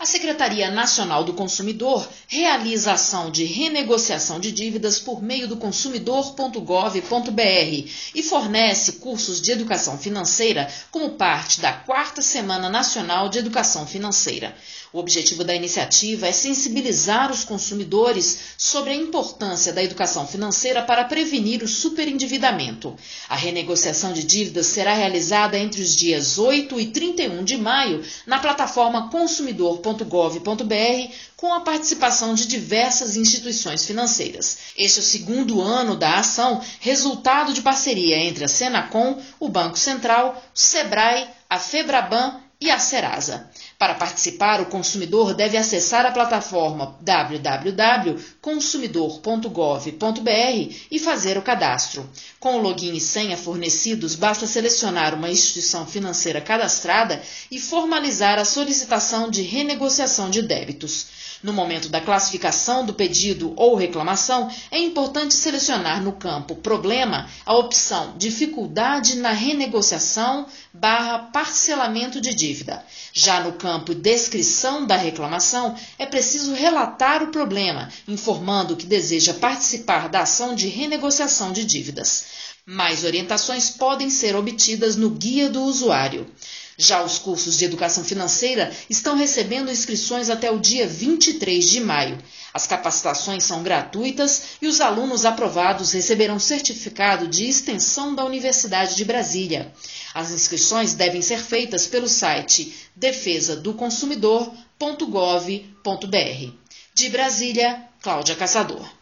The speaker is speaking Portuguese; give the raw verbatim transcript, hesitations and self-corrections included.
A Secretaria Nacional do Consumidor realiza ação de renegociação de dívidas por meio do consumidor ponto gov ponto br e fornece cursos de educação financeira como parte da quarta Semana Nacional de Educação Financeira. O objetivo da iniciativa é sensibilizar os consumidores sobre a importância da educação financeira para prevenir o superendividamento. A renegociação de dívidas será realizada entre os dias oito e trinta e um de maio na plataforma consumidor ponto gov ponto br com a participação de diversas instituições financeiras. Este é o segundo ano da ação, resultado de parceria entre a Senacom, o Banco Central, o Sebrae, a Febraban e a Serasa. Para participar, o consumidor deve acessar a plataforma w w w ponto consumidor ponto gov ponto br e fazer o cadastro. Com o login e senha fornecidos, basta selecionar uma instituição financeira cadastrada e formalizar a solicitação de renegociação de débitos. No momento da classificação do pedido ou reclamação, é importante selecionar no campo Problema a opção Dificuldade na renegociação barra parcelamento de dívida. Já no campo Descrição da reclamação, é preciso relatar o problema, informando que deseja participar da ação de renegociação de dívidas. Mais orientações podem ser obtidas no Guia do Usuário. Já os cursos de educação financeira estão recebendo inscrições até o dia vinte e três de maio. As capacitações são gratuitas e os alunos aprovados receberão certificado de extensão da Universidade de Brasília. As inscrições devem ser feitas pelo site defesa do consumidor ponto gov ponto br. De Brasília, Cláudia Caçador.